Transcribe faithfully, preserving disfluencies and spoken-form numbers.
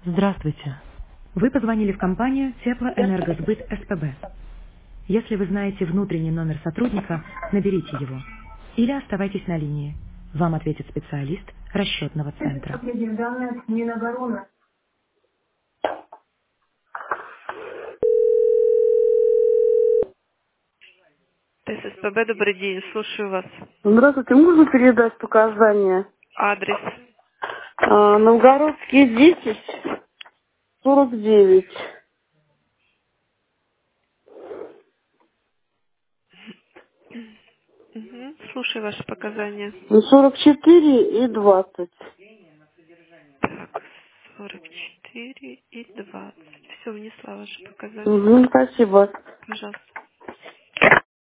Здравствуйте. Вы позвонили в компанию Теплоэнергосбыт СПБ. Если вы знаете внутренний номер сотрудника, наберите его. Или оставайтесь на линии. Вам ответит специалист расчетного центра. Определенная Минобороны. ТССПБ, добрый день, слушаю вас. Здравствуйте, можно передать показания? Адрес. А, Новгородский десять, сорок девять. Угу. Слушаю ваши показания. Ну, сорок четыре и двадцать. Так, сорок четыре и двадцать. Все, внесла ваши показания. Угу, спасибо. Пожалуйста.